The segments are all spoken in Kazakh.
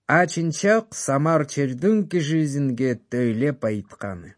ачинчак самар чердин кишизинге төйлеп айтканы.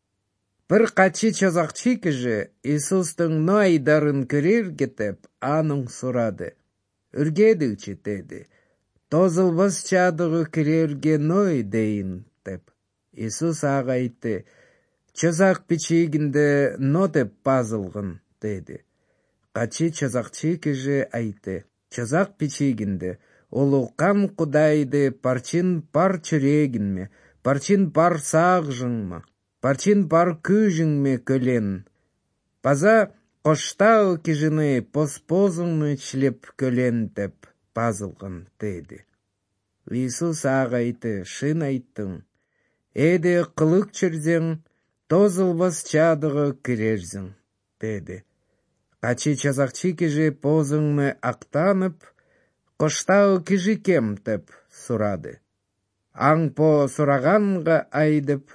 Bir качы чазакчы киши Иисустың но айдарын көрер кетеп, аның сурады. Үргедігчі деді. Тозылбас чадығы кірерге ной дейін, деп. Иисус аға айтты. Чазак пичигинде но деп пазылғын, деді. Качы чазакчы киши айтты. Чазак пичигинде олуқам кудайды парчин пар чүрегінме, парчин пар сағжыңма, парчин пар күжіңме көлен. Паза коштау кижini поспозыңны члеп көлен деп пазылғын, деді. Иисус аға айты, шын айттың. Эде қылық чүрзең, тозылбас чадығы кірерзің, деді. Качы чазакчы кижи позыңны ақтанып, коштау кижи кем деп сурады. Аң по сурағанға айдып,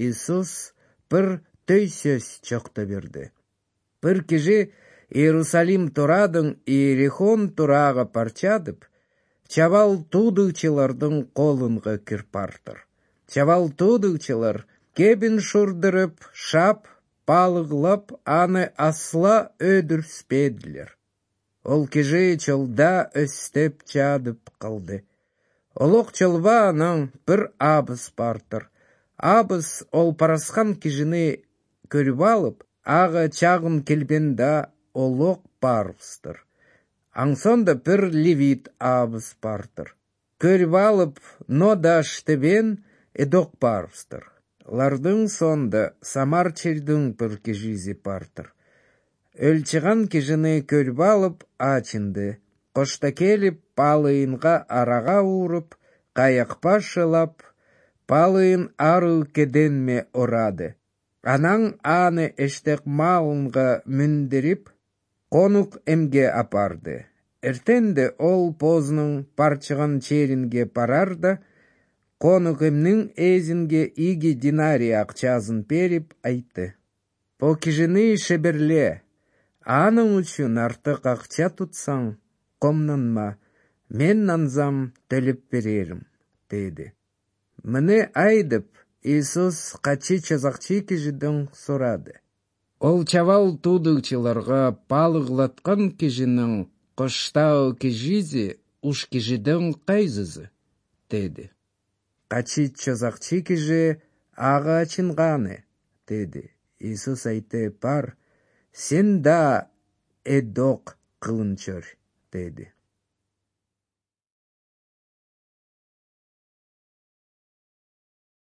Иисус бір төй сөз чоқты берді. Bir kişi Иерусалим турадың Иерихон турага парчадып, чавал тудыкчылардың қолынға кірпартыр. Чавал тудыкчылар кебін шурдырып, шап, балығлап, аны асла өдірспеділер. Ол кişi чолда өстеп чадып қалды. Олық чолба аның бір абыс бартыр. Абыс ол парасқан кişini көріп алып, аға чағын келбенда олық барыстыр. Аңсонда бір левит абыс бартыр. Көріп алып, но да штебен эдоқ барыстыр. Лардың сонда самар чердің бір кежизи бартыр. Өлчіған кежіні көріп алып ачынды. Қошта келіп, палыйынға араға урып, қаяқпа шылап, палыйын ару кеденме орады. Анаң аны эштек малынға мүндіріп, конук эмге апарды. Эртенде ол позның парчыған черинге парарда, конук эмнің эзинге 2 динарий акчасын беріп айтты. По кижini шеберле, аның үшін артық акча tutсаң, комнанма, мен нанзам төліп берерім, деді. Міне айдып, Иисус качы чазакчы кижидің сурады. Ол чавал тудыкчыларға балыглаткан кижінің коштау кижизи уш кижидің кайзызы, деді. Качы чазакчы кижи аға ачынғаны, деді. Иисус айтты, пар, сен да эдоқ қылынчыр, деді.